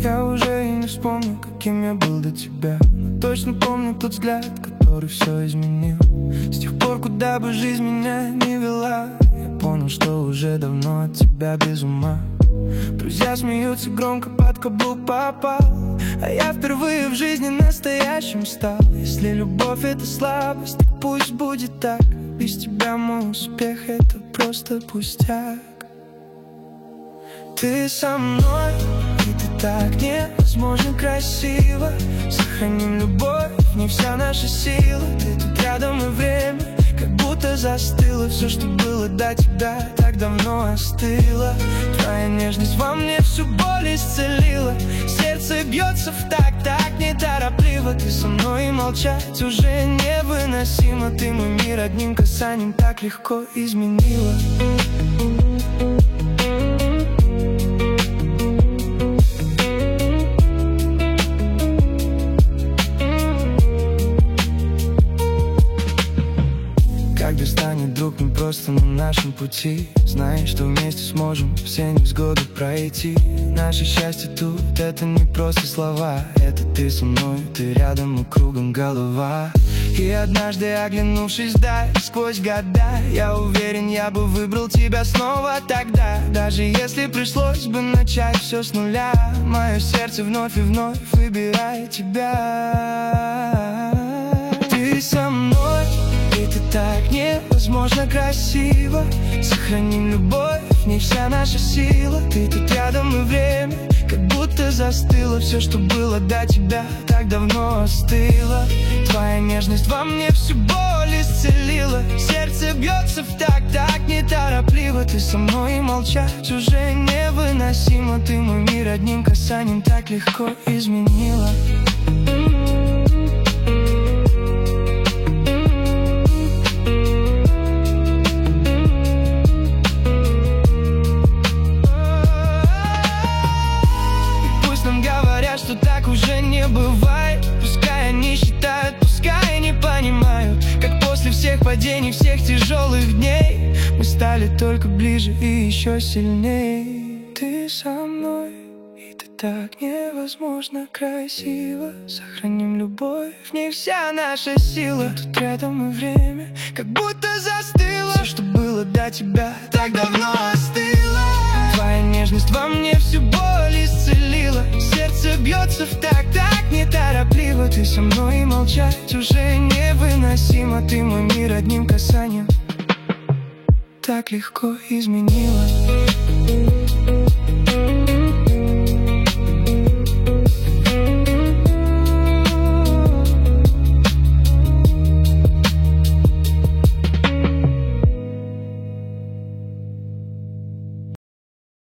Я уже и не вспомню, каким я был до тебя, но точно помню тот взгляд, который все изменил. С тех пор, куда бы жизнь меня не вела, я понял, что уже давно от тебя без ума. Друзья смеются громко, под каблук попал, а я впервые в жизни настоящим стал. Если любовь — это слабость, то пусть будет так. Без тебя мой успех — это просто пустяк. Ты со мной, и ты так невозможно красиво. Сохраним любовь, не вся наша сила. Ты тут рядом, и время как будто застыло. Все, что было до тебя, так давно остыло. Твоя нежность во мне всю боль исцелила. Сердце бьется в такт, так неторопливо. Ты со мной, и молчать уже невыносимо. Ты мой мир одним касанием так легко изменила. Когда станет друг не просто на нашем пути, знаешь, что вместе сможем все невзгоды пройти. Наше счастье тут — это не просто слова. Это ты со мной, ты рядом, и кругом голова. И однажды, оглянувшись вдаль сквозь года, я уверен, я бы выбрал тебя снова тогда. Даже если пришлось бы начать все с нуля, мое сердце вновь и вновь выбирает тебя. Ты со мной, и ты так невозможно красиво. Сохраним любовь, не вся наша сила. Ты тут рядом, и время как будто застыло. Все, что было до тебя, так давно остыло. Твоя нежность во мне всю боль исцелила. Сердце бьется в такт, так неторопливо. Ты со мной, и молчать уже невыносимо. Ты мой мир одним касанием так легко изменила. Что так уже не бывает. Пускай они считают, пускай не понимают, как после всех падений, всех тяжелых дней мы стали только ближе и еще сильней. Ты со мной, и ты так невозможно красиво. Сохраним любовь, в ней вся наша сила. Тут рядом, и время как будто застыло. Все, что было до тебя, так давно остыло. Твоя нежность во мне всю боль исцелила. Сердце бьется в такт, так неторопливо. Ты со мной, и молчать уже невыносимо. Ты мой мир одним касанием так легко изменила.